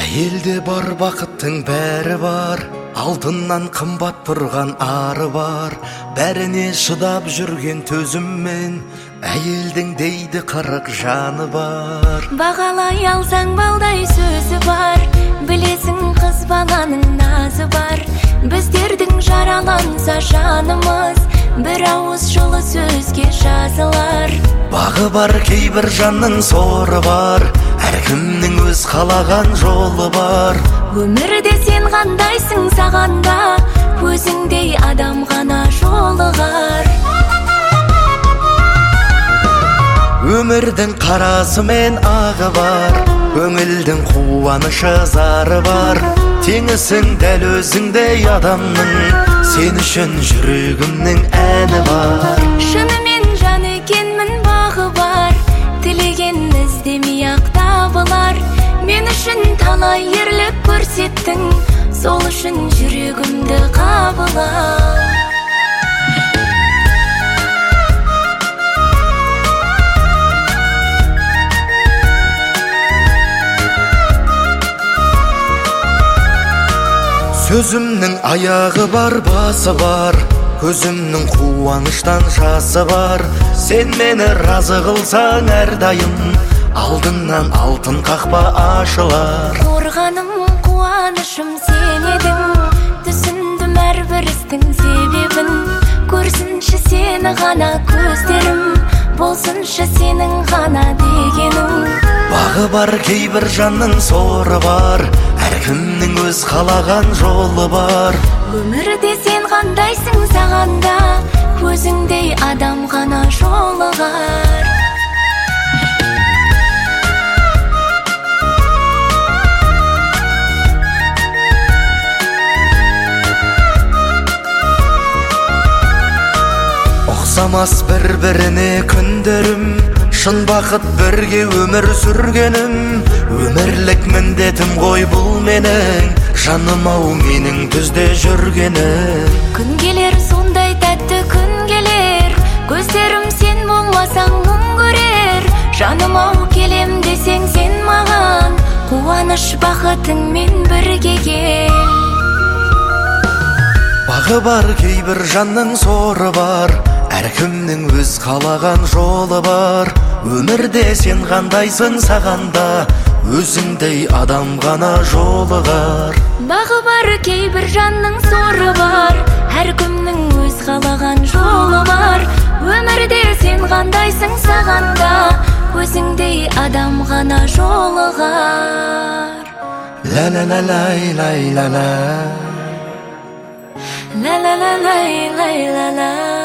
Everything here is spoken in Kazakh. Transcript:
Әйелде бар бақыттың бәрі бар, алтыннан қымбат тұрған ары бар. Бәріне шыдап жүрген төзіммен, әйелдің дейді 40 жаны бар. Бағалай алсаң балдай сөзі бар, білесің қыз баланың назы бар. Біздердің жараланса жанымыз, бір ауыз жылы сөзге жазылар. Бағы бар кейбір жанның соры бар, әркімнің өз қалаған жолы бар. Өмірде сен қандайсың сағанда, өзіңдей адам ғана жолығар. Өмірдің қарасы мен ағы бар, көңілдің қуанышы зары бар. Теңісің дәл өзіңдей адамның, сен үшін жүрегімнің әні бар. Шынымен жан екенмін, бағы бар, тілеген іздемей ақ табылар. Мен үшін талай ерлік көрсеттің, сол үшін жүрегімді қабыла. Сөзімнің аяғы бар, басы бар, көзімнің қуаныштан жасы бар. Сен мені разы қылсаң әрдайым, алдыңнан алтын қақпа ашылар. Қорғаным, қуанышым сен едің, түсіндім әрбір істің себебін. Көрсінші сені ғана көздерім, болсыншы сенің ғана дегенің. Бағы бар кейбір жанның соры бар, әркімнің өз қалаған жолы бар. Өмірде сен қандайсың сағанда, өзіңдей адам ғана жолығар. Ұқсамас бір-біріне күндерім, шын бақыт бірге өмір сүргенім. Өмірлік міндетім ғой бұл менің, жаным ау менің түзде жүргенім. Күн келер сондай тәтті күн келер, көздерім сен болмасаң мұң көрер. Жаным ау келем десең сен маған, қуаныш бақытыңмен бірге кел. Бағы бар кейбір жанның соры бар, әркімнің өз қалаған жолы бар. Өмірде сен қандайсың сағанда, өзіңдей адам ғана жолығар. Бағы бар кейбір жанның соры бар, әркімнің өз қалаған жолы бар. Өмірде сен қандайсың сағанда, өзіңдей адам ғана жолығар. Ла-ла-ла-лай-лай-ла-ла, ла-ла-ла-лай-лай-ла-ла.